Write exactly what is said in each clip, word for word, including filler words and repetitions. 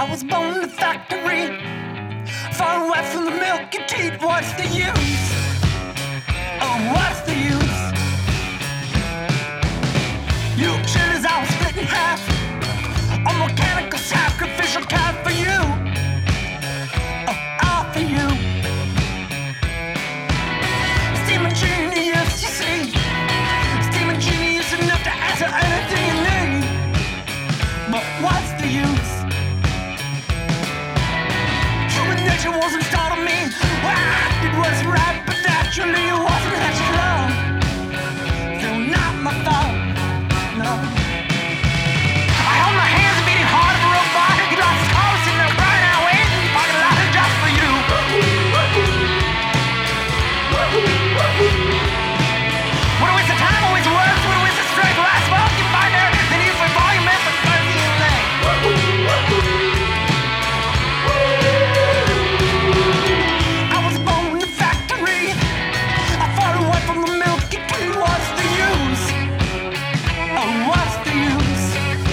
I was born in a factory, far away from the milky teat. What's the use? Oh, what's the use? You chillers, I was split in half, a mechanical sacrificial cat for you. Oh, all for you. Steaming genius, you see. Steaming genius enough to answer anything you need. But what's the use? Human nature wasn't starting me. What I did was right, but naturally it wasn't that slow. So not my fault, no. I held my hands beating hard for a bar. He lost his car sitting there crying out, waiting in the parking lot just for you. What a waste of time, always works. What a waste of strength. Well, I smoke you find there. The need for volume and for crazy and lame. I was born in a factory, I far away from the milky tree. What's the use? Oh, what's the use?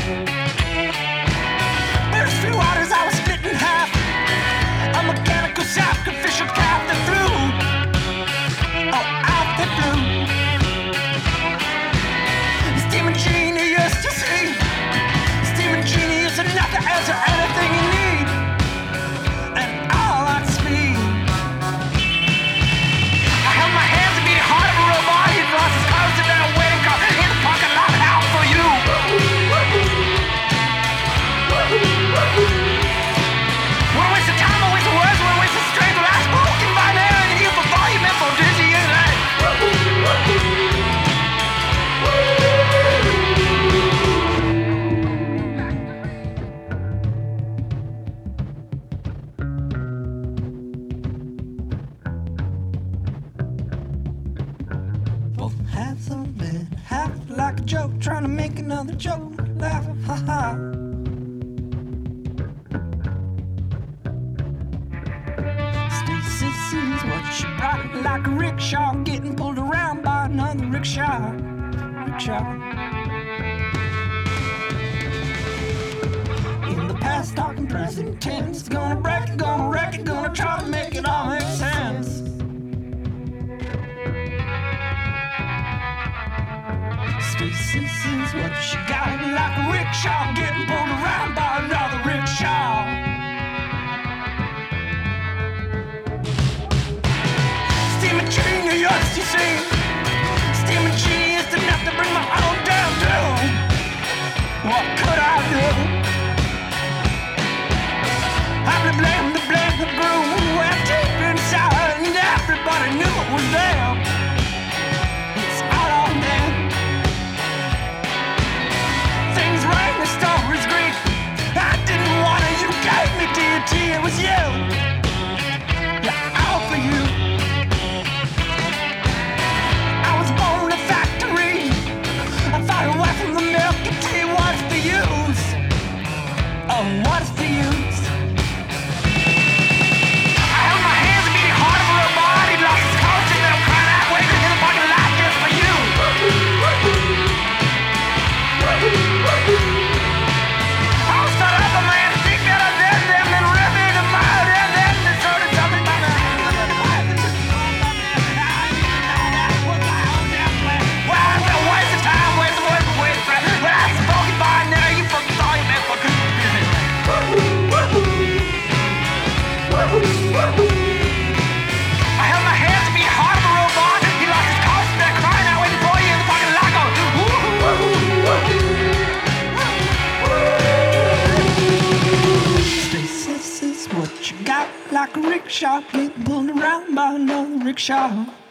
There's few waters I was split in half, a mechanical sacrificial calf that flew. Oh, out that flew. Steaming genius, you see. Steaming genius enough to answer anything you need. And all at speed. I held my hands and beat hard for a body. He lost his car, sitting there waiting car in the parking lot out for you. What a waste of time, a waste of words, what a waste of strength. Well, I spoken by there and here for volume and for dizzy and light. Both halves of it, half like a joke, trying to make another joke, laugh, ha ha. Stacy's what she brought, like a rickshaw, getting pulled around by another rickshaw, rickshaw. In the past, talking present tense, gonna break it, gonna wreck it, gonna try to make it all make sense. Stacy's what she got, like a rickshaw, getting pulled around by another rickshaw. Steaming genius, you see. Steaming genius enough to bring my own damn doom. What could I do? I could blame the blame the broom. Well, deep inside, and everybody knew it was them. It's all on them. Things rain, the story's great. I didn't want it, you gave me deity, it was you. Yeah, all for you. I was born in a factory, I far away from the milky tea. What's the use? Oh, what's the use? I held my hands beating hard for a body, lost his car, sitting there crying out, waiting in the parking lot just for you. I was fed up, a man, think that I did them, then ripped me to mud, and then they started something by me. Well, it's a waste of time, waste of work, waste of breath. But I spoke it by now, you fucking thought you meant fucking business. I held my hands to be hard for a robot. He lost his car, sitting there crying out, waiting for you in the parking lot. This is what you got, like a rickshaw, getting pulled around by another rickshaw.